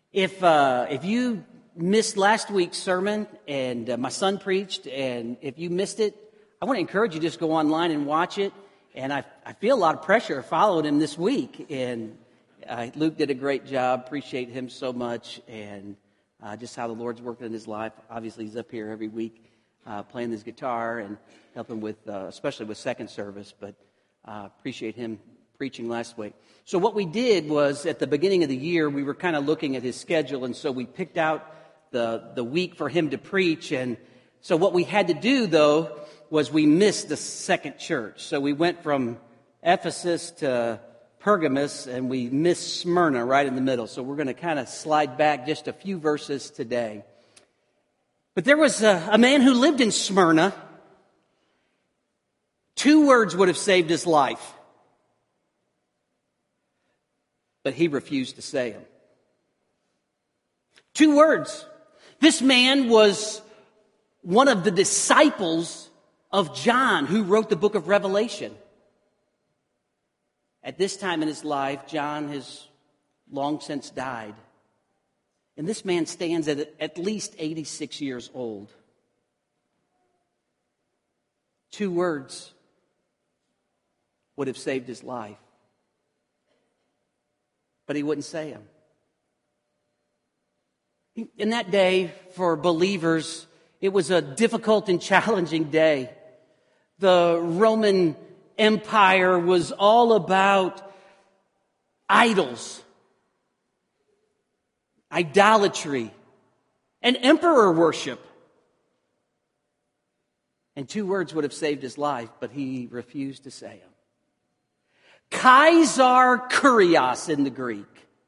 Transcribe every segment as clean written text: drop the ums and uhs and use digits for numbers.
If you missed last week's sermon and my son preached, and if you missed it, I want to encourage you to just go online and watch it. And I feel a lot of pressure following him this week. And Luke did a great job. Appreciate him so much. And just how the Lord's working in his life. Obviously, he's up here every week playing his guitar and helping with, especially with second service. But appreciate him preaching last week. So what we did was at the beginning of the year, we were kind of looking at his schedule. And so we picked out the week for him to preach. And so what we had to do, though, was we missed the second church. So we went from Ephesus to Pergamos, and we missed Smyrna right in the middle. So we're going to kind of slide back just a few verses today. But there was a man who lived in Smyrna. 2 words would have saved his life. But he refused to say them. 2 words. This man was one of the disciples of John, who wrote the book of Revelation. At this time in his life, John has long since died. And this man stands at least 86 years old. 2 words would have saved his life. But he wouldn't say them. In that day, for believers, it was a difficult and challenging day. The Roman Empire was all about idols, idolatry, and emperor worship. And 2 words would have saved his life, but he refused to say them. Kaisar Kurios in the Greek.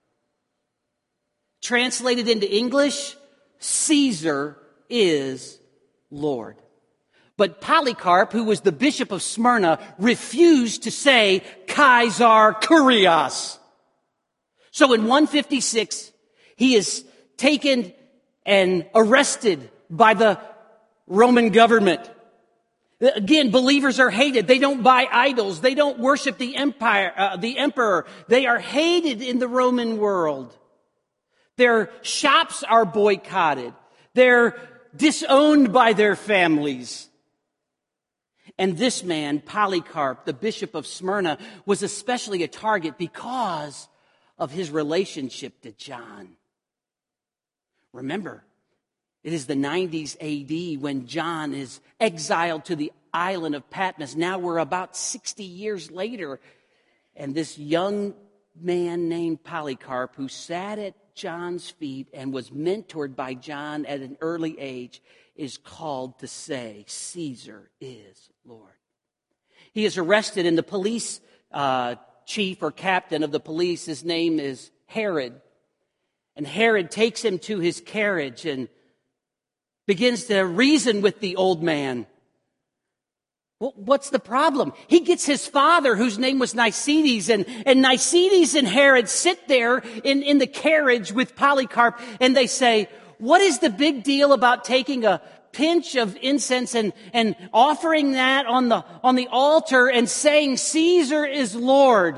Translated into English, Caesar is Lord. But Polycarp, who was the bishop of Smyrna, refused to say Kaisar Kurios. So in 156, he is taken and arrested by the Roman government. Again, believers are hated. They don't buy idols. They don't worship the emperor. They are hated in the Roman world. Their shops are boycotted. They're disowned by their families. And this man, Polycarp, the bishop of Smyrna, was especially a target because of his relationship to John. Remember, it is the 90s AD when John is exiled to the island of Patmos. Now we're about 60 years later, and this young man named Polycarp, who sat at John's feet and was mentored by John at an early age, is called to say, Caesar is Lord. He is arrested, and the police chief or captain of the police, his name is Herod. And Herod takes him to his carriage and begins to reason with the old man. Well, what's the problem? He gets his father, whose name was Nicetes, and Nicetes and Herod sit there in the carriage with Polycarp, and they say, what is the big deal about taking a pinch of incense and offering that on the altar and saying Caesar is Lord?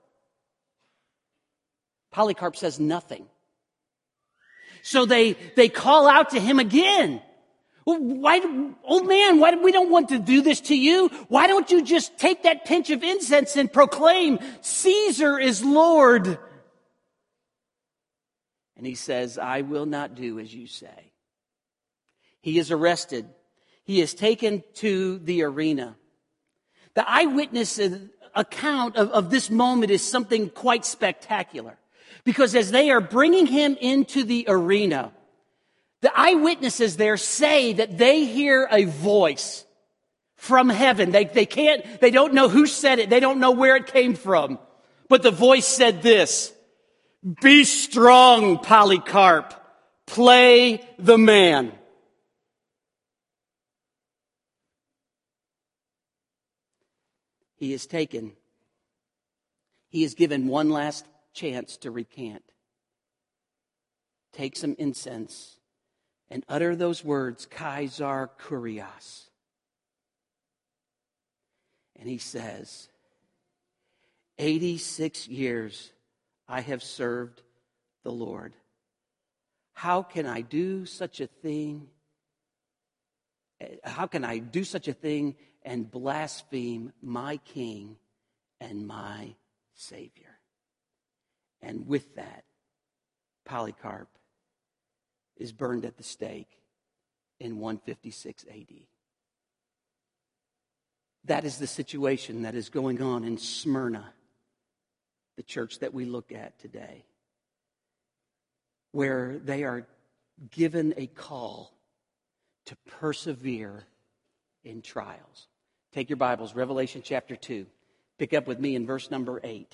Polycarp says nothing. So they call out to him again. Why, old man, we don't want to do this to you. Why don't you just take that pinch of incense and proclaim Caesar is Lord? And he says, I will not do as you say. He is arrested. He is taken to the arena. The eyewitness account of this moment is something quite spectacular. Because as they are bringing him into the arena, the eyewitnesses there say that they hear a voice from heaven. They don't know who said it. They don't know where it came from. But the voice said this, be strong, Polycarp. Play the man. He is taken. He is given one last chance to recant. Take some incense and utter those words, Kaisar Kurios. And he says, 86 years I have served the Lord. How can I do such a thing? How can I do such a thing and blaspheme my King and my Savior? And with that, Polycarp is burned at the stake in 156 AD. That is the situation that is going on in Smyrna, the church that we look at today, where they are given a call to persevere in trials. Take your Bibles, Revelation chapter 2. Pick up with me in verse number 8.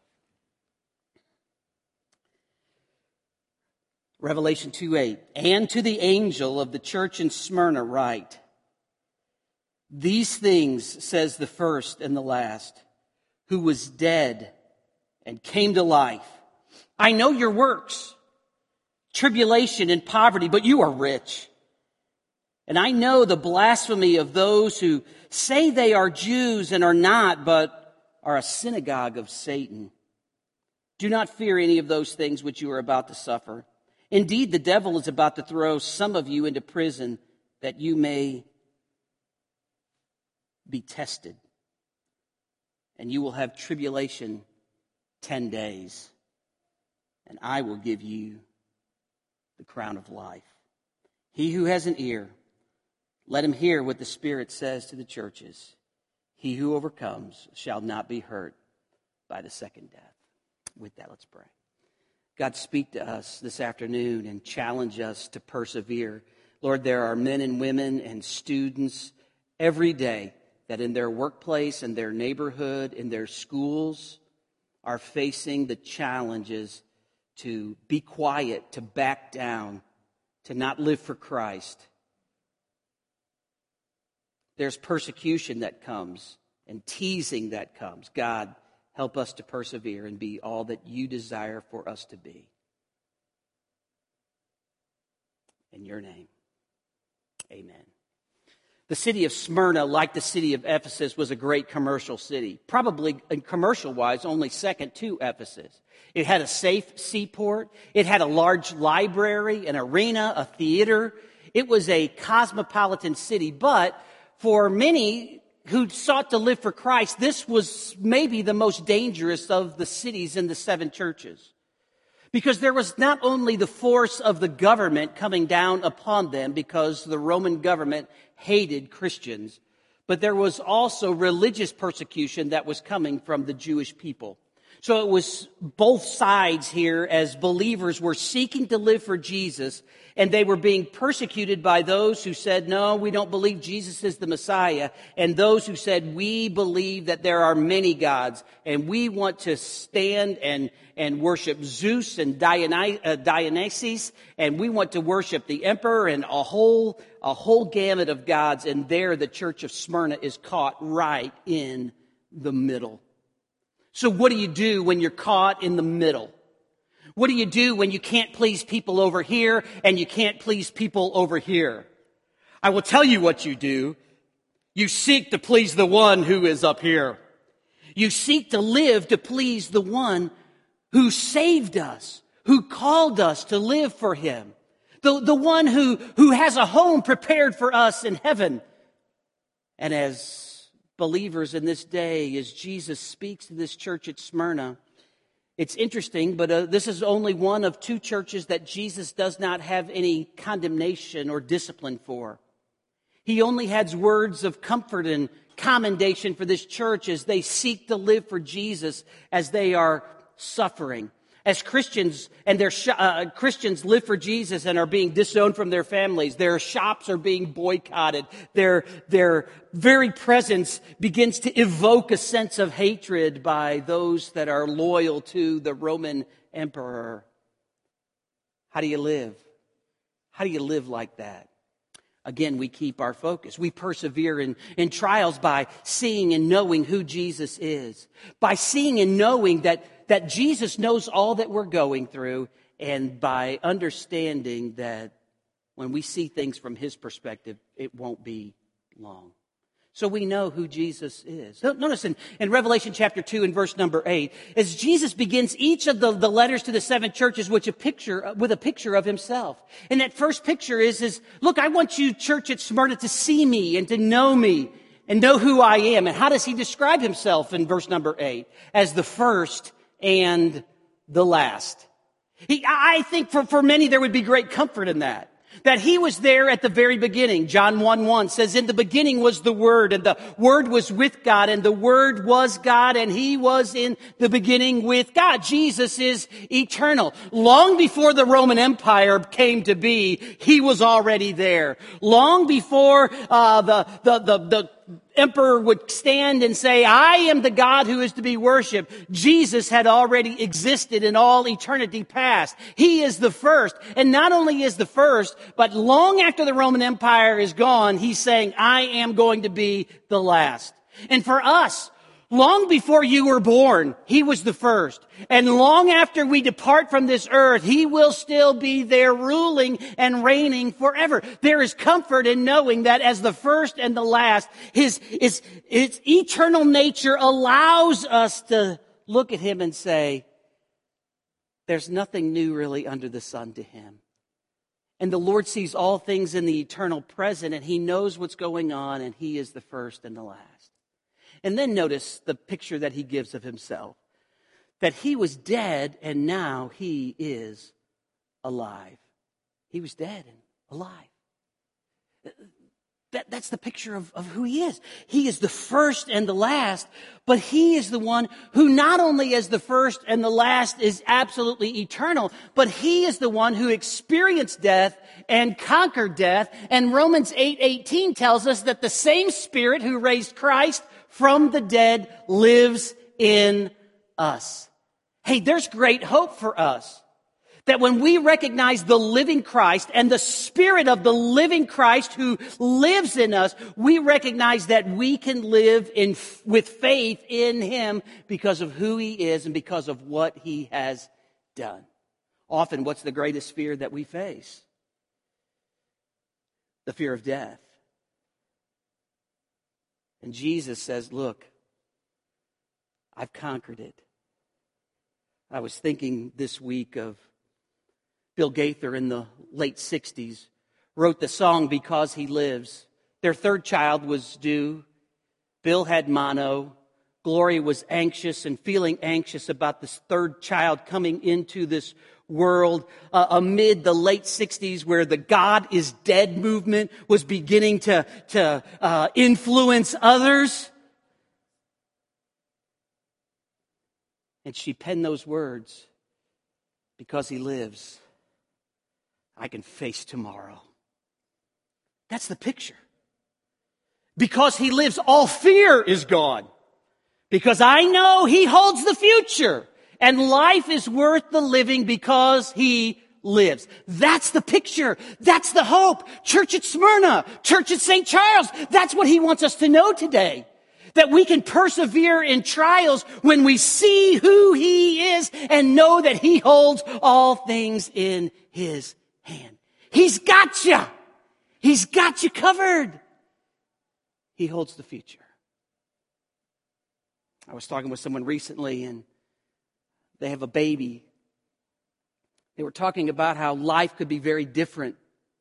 Revelation 2:8. And to the angel of the church in Smyrna write, these things says the first and the last, who was dead and came to life. I know your works, tribulation and poverty, but you are rich. And I know the blasphemy of those who say they are Jews and are not, but are a synagogue of Satan. Do not fear any of those things which you are about to suffer. Indeed, the devil is about to throw some of you into prison that you may be tested. And you will have tribulation 10 days. And I will give you the crown of life. He who has an ear, let him hear what the Spirit says to the churches. He who overcomes shall not be hurt by the second death. With that, let's pray. God, speak to us this afternoon and challenge us to persevere. Lord, there are men and women and students every day that in their workplace, in their neighborhood, in their schools, are facing the challenges to be quiet, to back down, to not live for Christ. There's persecution that comes and teasing that comes. God, help us to persevere and be all that you desire for us to be. In your name, amen. The city of Smyrna, like the city of Ephesus, was a great commercial city. Probably, commercial-wise, only second to Ephesus. It had a safe seaport. It had a large library, an arena, a theater. It was a cosmopolitan city, but for many who sought to live for Christ, this was maybe the most dangerous of the cities in the seven churches. Because there was not only the force of the government coming down upon them because the Roman government hated Christians, but there was also religious persecution that was coming from the Jewish people. So it was both sides here as believers were seeking to live for Jesus, and they were being persecuted by those who said, no, we don't believe Jesus is the Messiah, and those who said, we believe that there are many gods, and we want to stand and worship Zeus and Dionysus, and we want to worship the emperor and a whole gamut of gods, and there the church of Smyrna is caught right in the middle. So what do you do when you're caught in the middle? What do you do when you can't please people over here and you can't please people over here? I will tell you what you do. You seek to please the one who is up here. You seek to live to please the one who saved us, who called us to live for him. The one who has a home prepared for us in heaven. And as believers in this day, as Jesus speaks to this church at Smyrna, it's interesting, but this is only one of two churches that Jesus does not have any condemnation or discipline for. He only has words of comfort and commendation for this church as they seek to live for Jesus as they are suffering. As Christians and Christians live for Jesus and are being disowned from their families, their shops are being boycotted. Their very presence begins to evoke a sense of hatred by those that are loyal to the Roman emperor. How do you live? How do you live like that? Again, we keep our focus. We persevere in trials by seeing and knowing who Jesus is. By seeing and knowing that Jesus knows all that we're going through, and by understanding that when we see things from his perspective, it won't be long. So we know who Jesus is. Notice in Revelation chapter 2 and verse number 8, as Jesus begins each of the letters to the seven churches with a picture of himself. And that first picture is, look, I want you, church at Smyrna, to see me and to know me and know who I am. And how does he describe himself in verse number 8? As the first and the last. I think for many there would be great comfort in that. That he was there at the very beginning. John 1:1 says, in the beginning was the Word, and the Word was with God, and the Word was God, and he was in the beginning with God. Jesus is eternal. Long before the Roman Empire came to be, he was already there. Long before the emperor would stand and say, I am the God who is to be worshiped, Jesus had already existed in all eternity past. He is the first. And not only is the first, but long after the Roman Empire is gone, he's saying, I am going to be the last. And for us, long before you were born, he was the first. And long after we depart from this earth, he will still be there ruling and reigning forever. There is comfort in knowing that as the first and the last, his eternal nature allows us to look at him and say, there's nothing new really under the sun to him. And the Lord sees all things in the eternal present, and he knows what's going on, and he is the first and the last. And then notice the picture that he gives of himself. That he was dead and now he is alive. He was dead and alive. That's the picture of who he is. He is the first and the last, but he is the one who not only as the first and the last is absolutely eternal, but he is the one who experienced death and conquered death. And Romans 8:18 tells us that the same Spirit who raised Christ from the dead lives in us. Hey, there's great hope for us. That when we recognize the living Christ and the Spirit of the living Christ who lives in us, we recognize that we can live with faith in him because of who he is and because of what he has done. Often, what's the greatest fear that we face? The fear of death. And Jesus says, look, I've conquered it. I was thinking this week of Bill Gaither in the late 60s, wrote the song Because He Lives. Their third child was due. Bill had mono. Gloria was anxious and feeling anxious about this third child coming into this world amid the late 60s where the God is Dead movement was beginning to influence others. And she penned those words, because he lives, I can face tomorrow. That's the picture. Because he lives, all fear is gone. Because I know he holds the future. And life is worth the living because he lives. That's the picture. That's the hope. Church at Smyrna, Church at St. Charles. That's what he wants us to know today. That we can persevere in trials when we see who he is and know that he holds all things in his hand. He's got you. He's got you covered. He holds the future. I was talking with someone recently and they have a baby. They were talking about how life could be very different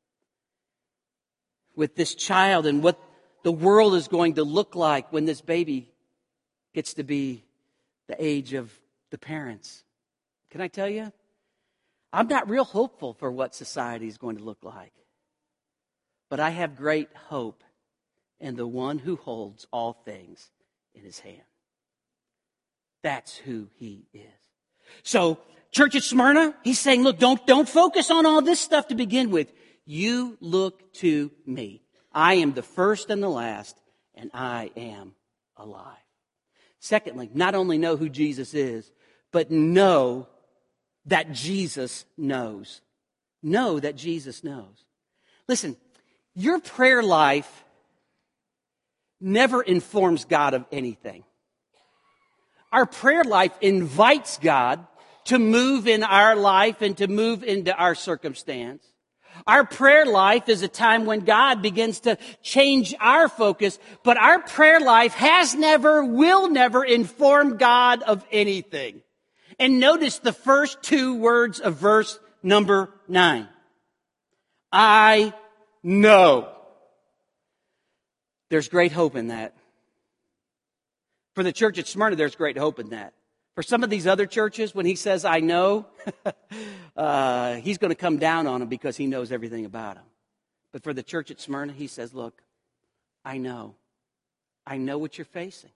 with this child and what the world is going to look like when this baby gets to be the age of the parents. Can I tell you? I'm not real hopeful for what society is going to look like. But I have great hope in the one who holds all things in his hand. That's who he is. So, Church at Smyrna, he's saying, look, don't focus on all this stuff to begin with. You look to me. I am the first and the last, and I am alive. Secondly, not only know who Jesus is, but know that Jesus knows. Know that Jesus knows. Listen, your prayer life never informs God of anything. Our prayer life invites God to move in our life and to move into our circumstance. Our prayer life is a time when God begins to change our focus, but our prayer life has never, will never inform God of anything. And notice the first two words of verse number 9. I know. There's great hope in that. For the church at Smyrna, there's great hope in that. For some of these other churches, when he says, I know, he's going to come down on them because he knows everything about them. But for the church at Smyrna, he says, look, I know. I know what you're facing.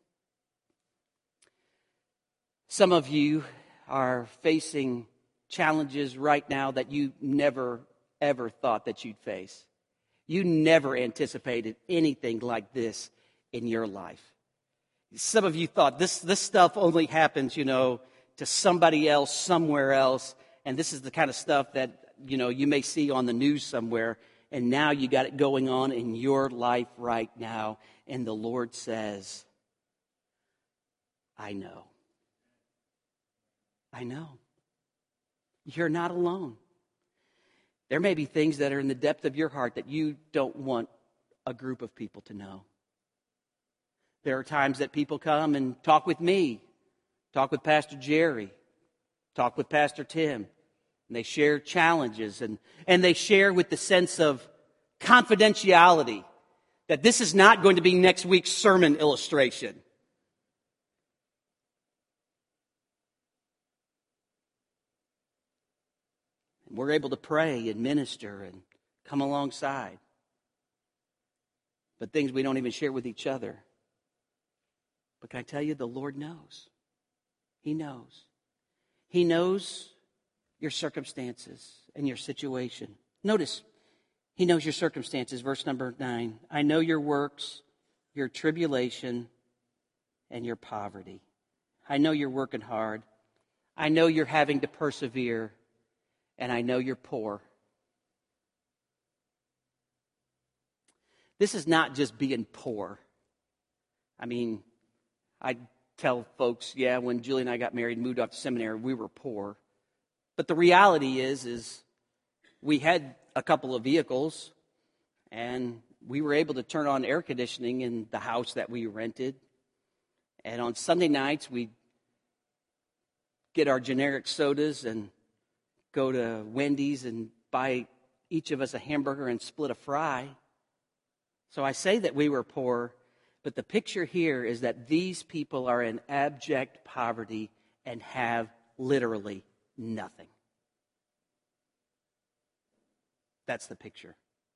Some of you are facing challenges right now that you never, ever thought that you'd face. You never anticipated anything like this in your life. Some of you thought this stuff only happens, to somebody else, somewhere else. And this is the kind of stuff that, you may see on the news somewhere. And now you got it going on in your life right now. And the Lord says, I know. I know. You're not alone. There may be things that are in the depth of your heart that you don't want a group of people to know. There are times that people come and talk with me, talk with Pastor Jerry, talk with Pastor Tim, and they share challenges and they share with the sense of confidentiality that this is not going to be next week's sermon illustration. And we're able to pray and minister and come alongside. But things we don't even share with each other. But can I tell you, the Lord knows. He knows. He knows your circumstances and your situation. Notice, He knows your circumstances. Verse number 9. I know your works, your tribulation, and your poverty. I know you're working hard. I know you're having to persevere. And I know you're poor. This is not just being poor. I tell folks, when Julie and I got married and moved off to seminary, we were poor. But the reality is we had a couple of vehicles, and we were able to turn on air conditioning in the house that we rented. And on Sunday nights, we'd get our generic sodas and go to Wendy's and buy each of us a hamburger and split a fry. So I say that we were poor. But the picture here is that these people are in abject poverty and have literally nothing. That's the picture.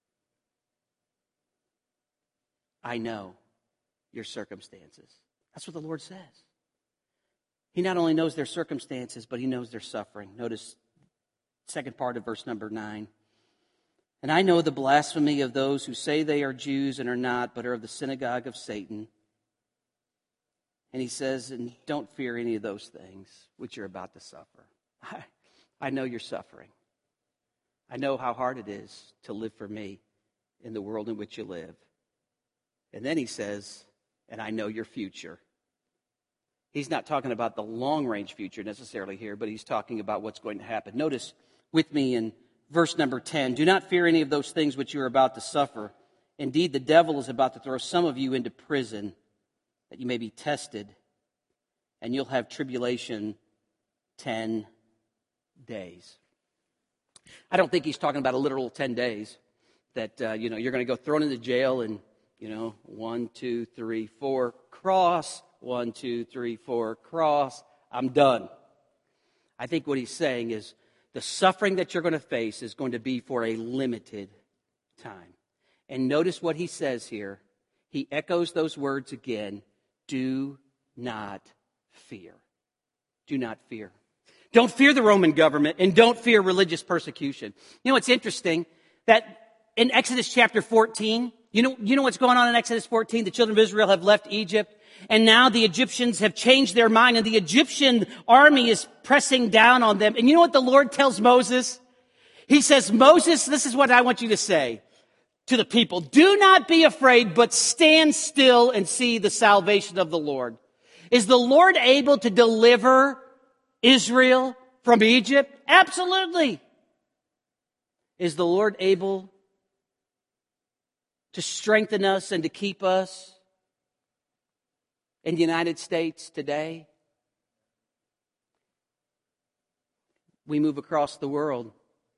I know your circumstances. That's what the Lord says. He not only knows their circumstances, but He knows their suffering. Notice the second part of verse number 9. And I know the blasphemy of those who say they are Jews and are not, but are of the synagogue of Satan. And he says, and don't fear any of those things which you're about to suffer. I know you're suffering. I know how hard it is to live for me in the world in which you live. And then he says, and I know your future. He's not talking about the long-range future necessarily here, but he's talking about what's going to happen. Notice with me in verse number 10, do not fear any of those things which you are about to suffer. Indeed, the devil is about to throw some of you into prison that you may be tested, and you'll have tribulation 10 days. I don't think he's talking about a literal 10 days that, you're going to go thrown into jail and, 1, 2, 3, 4, cross, 1, 2, 3, 4, cross, I'm done. I think what he's saying is, the suffering that you're going to face is going to be for a limited time. And notice what he says here. He echoes those words again. Do not fear. Do not fear. Don't fear the Roman government and don't fear religious persecution. It's interesting that in Exodus chapter 14, you know what's going on in Exodus 14? The children of Israel have left Egypt. And now the Egyptians have changed their mind, and the Egyptian army is pressing down on them. And you know what the Lord tells Moses? He says, Moses, this is what I want you to say to the people. Do not be afraid, but stand still and see the salvation of the Lord. Is the Lord able to deliver Israel from Egypt? Absolutely. Is the Lord able to strengthen us and to keep us in the United States today? We move across the world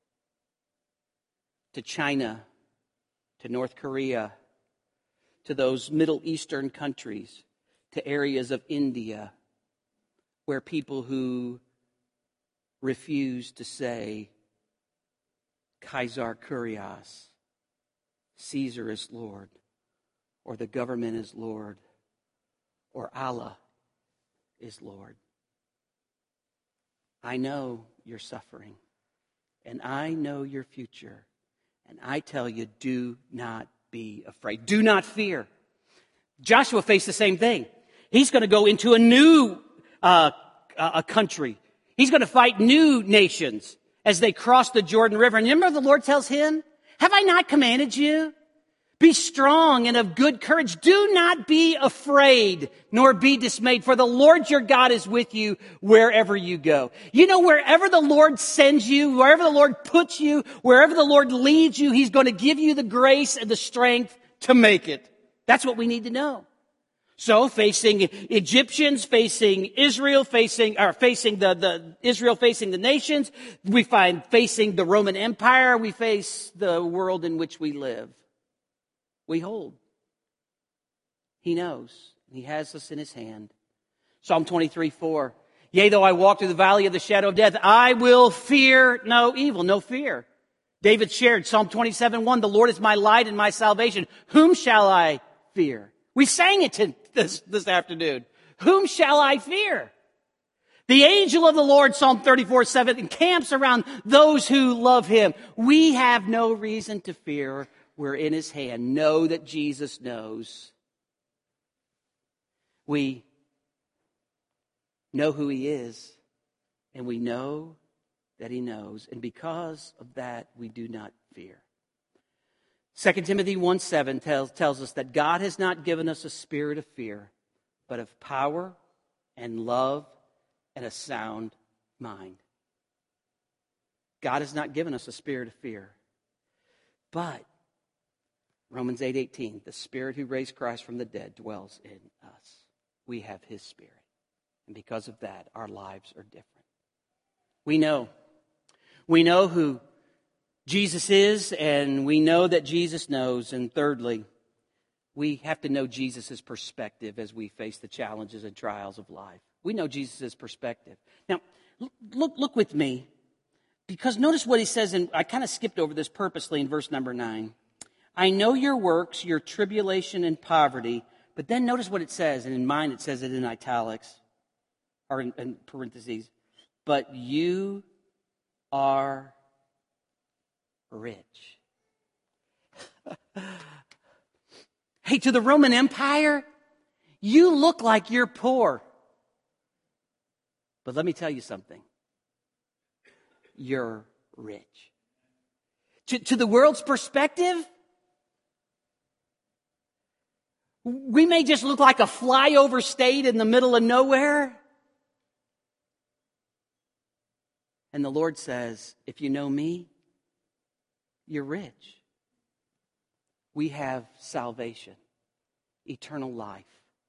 to China, to North Korea, to those Middle Eastern countries, to areas of India, where people who refuse to say, Caesar Kurios, Caesar is Lord, or the government is Lord, or Allah is Lord. I know you're suffering, and I know your future, and I tell you, do not be afraid. Do not fear. Joshua faced the same thing. He's going to go into a new a country. He's going to fight new nations as they cross the Jordan River. And remember the Lord tells him, have I not commanded you? Be strong and of good courage. Do not be afraid, nor be dismayed, for the Lord your God is with you wherever you go. You know, wherever the Lord sends you, wherever the Lord puts you, wherever the Lord leads you, He's going to give you the grace and the strength to make it. That's what we need to know. So, facing Egyptians, facing Israel, facing Israel facing the nations, we find facing the Roman Empire, we face the world in which we live. We hold. He knows. He has us in His hand. Psalm 23:4. Yea, though I walk through the valley of the shadow of death, I will fear no evil, no fear. David shared Psalm 27:1. The Lord is my light and my salvation. Whom shall I fear? We sang it this afternoon. Whom shall I fear? The angel of the Lord, Psalm 34:7, encamps around those who love Him. We have no reason to fear. We're in His hand. Know that Jesus knows. We know who He is, and we know that He knows. And because of that, we do not fear. 2 Timothy 1:7 tells us that God has not given us a spirit of fear, but of power and love and a sound mind. God has not given us a spirit of fear, but Romans 8:18, the Spirit who raised Christ from the dead dwells in us. We have His Spirit. And because of that, our lives are different. We know who Jesus is, and we know that Jesus knows. And thirdly, we have to know Jesus' perspective as we face the challenges and trials of life. We know Jesus' perspective. Now, look with me, because notice what He says, and I kind of skipped over this purposely in verse number 9. I know your works, your tribulation and poverty, but then notice what it says, and in mine it says it in italics, or in parentheses, but you are rich. Hey, to the Roman Empire, you look like you're poor. But let me tell you something. You're rich. To the world's perspective, we may just look like a flyover state in the middle of nowhere. And the Lord says, if you know me, you're rich. We have salvation, eternal life.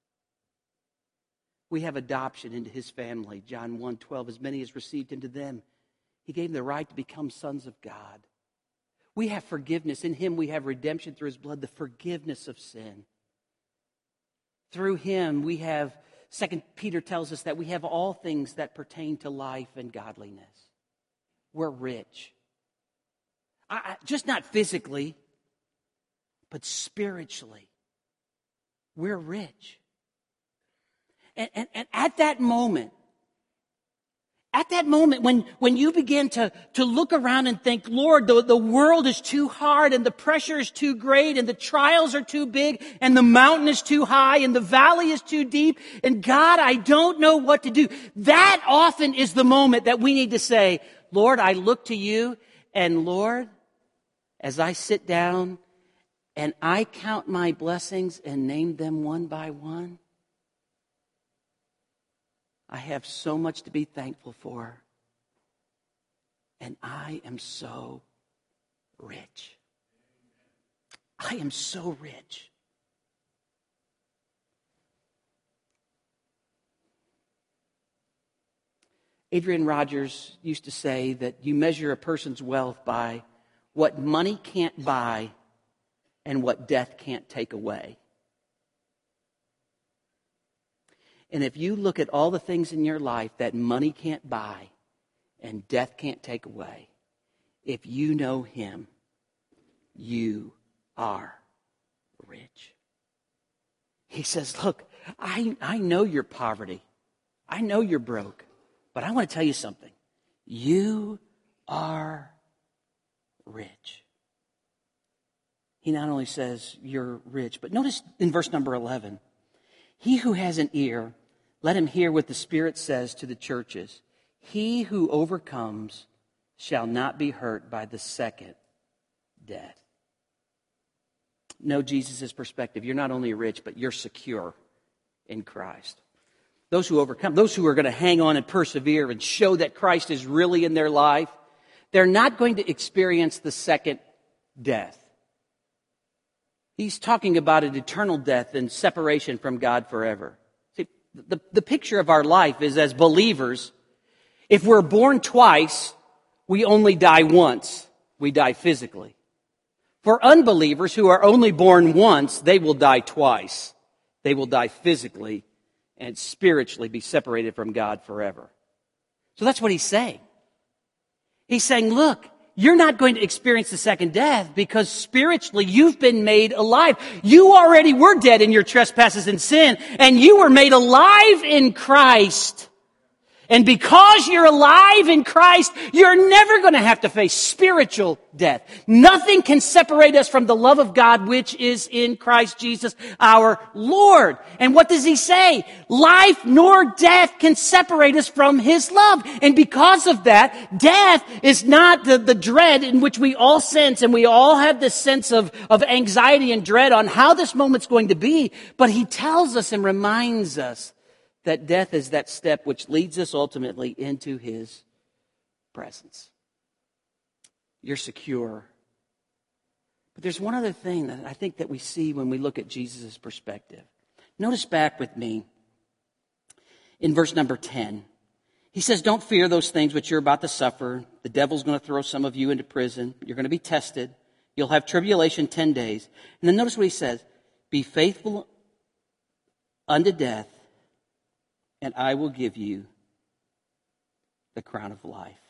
We have adoption into His family. John 1:12, as many as received into them, He gave them the right to become sons of God. We have forgiveness. In Him we have redemption through His blood, the forgiveness of sin. Through Him we have, 2 Peter tells us that we have all things that pertain to life and godliness. We're rich. Just not physically, but spiritually. We're rich. And at that moment when you begin to look around and think, Lord, the world is too hard and the pressure is too great and the trials are too big and the mountain is too high and the valley is too deep and God, I don't know what to do. That often is the moment that we need to say, Lord, I look to you, and Lord, as I sit down and I count my blessings and name them one by one, I have so much to be thankful for. And I am so rich. I am so rich. Adrian Rogers used to say that you measure a person's wealth by what money can't buy and what death can't take away. And if you look at all the things in your life that money can't buy and death can't take away, if you know Him, you are rich. He says, look, I know your poverty. I know you're broke. But I want to tell you something. You are rich. He not only says you're rich, but notice in verse number 11, he who has an ear, let him hear what the Spirit says to the churches. He who overcomes shall not be hurt by the second death. Know Jesus' perspective. You're not only rich, but you're secure in Christ. Those who overcome, those who are going to hang on and persevere and show that Christ is really in their life, they're not going to experience the second death. He's talking about an eternal death and separation from God forever. See, the picture of our life is as believers, if we're born twice, we only die once. We die physically. For unbelievers who are only born once, they will die twice. They will die physically and spiritually be separated from God forever. So that's what he's saying. He's saying, look, you're not going to experience the second death because spiritually you've been made alive. You already were dead in your trespasses and sin, and you were made alive in Christ. And because you're alive in Christ, you're never going to have to face spiritual death. Nothing can separate us from the love of God which is in Christ Jesus our Lord. And what does he say? Life nor death can separate us from his love. And because of that, death is not the dread in which we all sense, and we all have this sense of anxiety and dread on how this moment's going to be. But he tells us and reminds us that death is that step which leads us ultimately into his presence. You're secure. But there's one other thing that I think that we see when we look at Jesus' perspective. Notice back with me in verse number 10. He says, don't fear those things which you're about to suffer. The devil's going to throw some of you into prison. You're going to be tested. You'll have tribulation 10 days. And then notice what he says. Be faithful unto death, and I will give you the crown of life.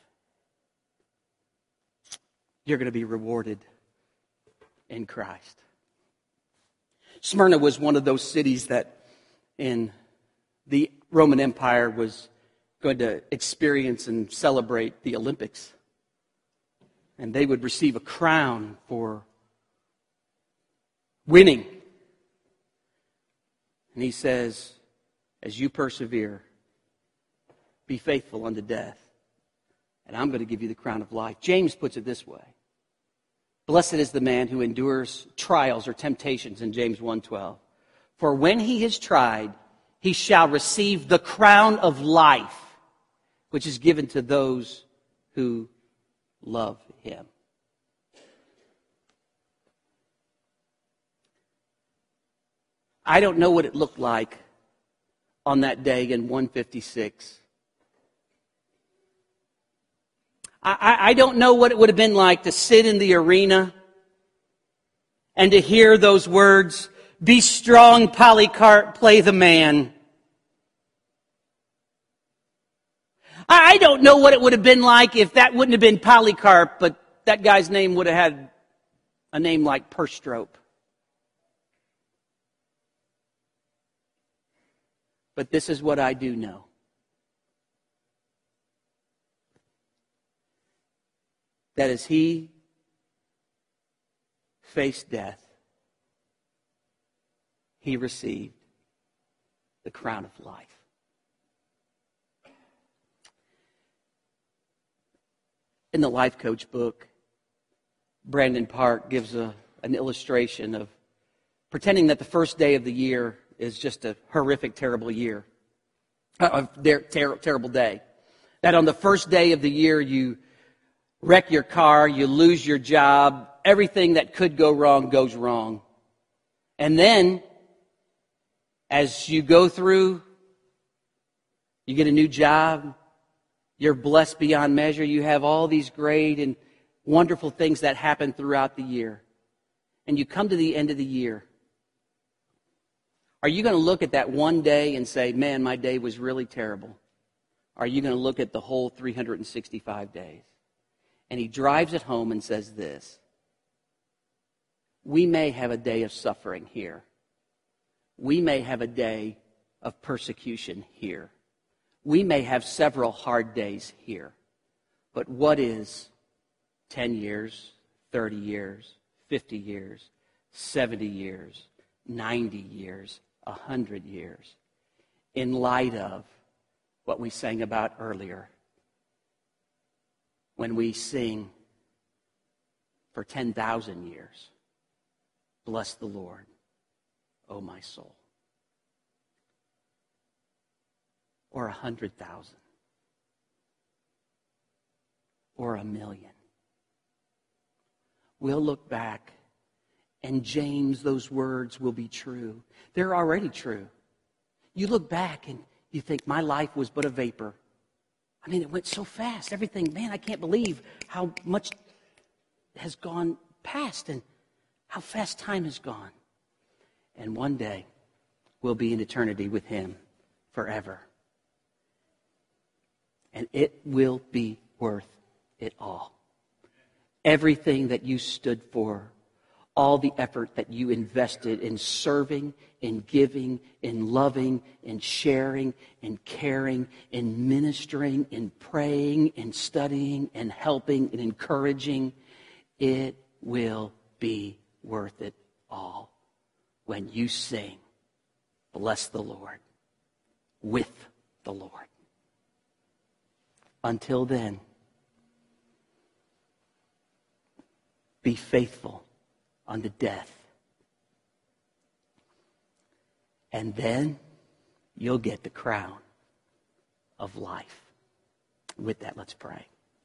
You're going to be rewarded in Christ. Smyrna was one of those cities that in the Roman Empire was going to experience and celebrate the Olympics. And they would receive a crown for winning. And he says, as you persevere, be faithful unto death, and I'm going to give you the crown of life. James puts it this way. Blessed is the man who endures trials or temptations in James 1:12. For when he is tried, he shall receive the crown of life, which is given to those who love him. I don't know what it looked like on that day in 156. I don't know what it would have been like to sit in the arena and to hear those words, be strong, Polycarp, play the man. I don't know what it would have been like if that wouldn't have been Polycarp, but that guy's name would have had a name like Perstrope. But this is what I do know. That as he faced death, he received the crown of life. In the Life Coach book, Brandon Park gives an illustration of pretending that the first day of the year is just a horrific, terrible year, terrible day. That on the first day of the year, you wreck your car, you lose your job, everything that could go wrong goes wrong. And then, as you go through, you get a new job, you're blessed beyond measure, you have all these great and wonderful things that happen throughout the year. And you come to the end of the year. Are you going to look at that one day and say, man, my day was really terrible? Or are you going to look at the whole 365 days? And he drives it home and says this: we may have a day of suffering here. We may have a day of persecution here. We may have several hard days here. But what is 10 years, 30 years, 50 years, 70 years, 90 years, 100 years, in light of what we sang about earlier when we sing for 10,000 years, bless the Lord, O my soul, or 100,000, or 1,000,000. We'll look back, and James, those words will be true. They're already true. You look back and you think, my life was but a vapor. I mean, it went so fast. Everything, man, I can't believe how much has gone past and how fast time has gone. And one day, we'll be in eternity with Him forever. And it will be worth it all. Everything that you stood for, all the effort that you invested in serving, in giving, in loving, in sharing, in caring, in ministering, in praying, in studying, in helping, and encouraging, it will be worth it all when you sing, bless the Lord, with the Lord. Until then, be faithful unto death. And then you'll get the crown of life. With that, let's pray.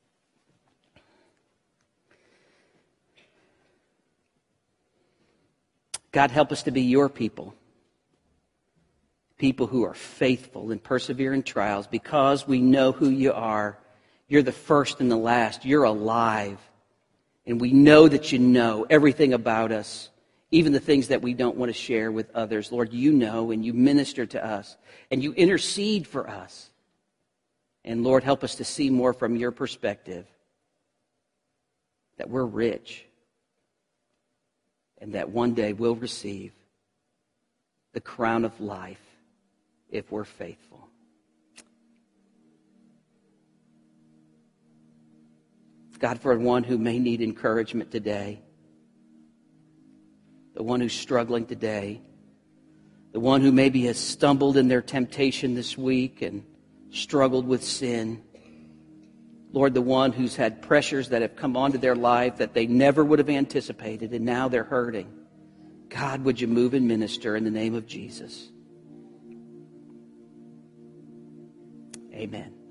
God, help us to be your people. People who are faithful and persevere in trials because we know who you are. You're the first and the last. You're alive. And we know that you know everything about us, even the things that we don't want to share with others. Lord, you know, and you minister to us, and you intercede for us. And Lord, help us to see more from your perspective, that we're rich, and that one day we'll receive the crown of life if we're faithful. God, for one who may need encouragement today, the one who's struggling today, the one who maybe has stumbled in their temptation this week and struggled with sin, Lord, the one who's had pressures that have come onto their life that they never would have anticipated, and now they're hurting. God, would you move and minister in the name of Jesus? Amen.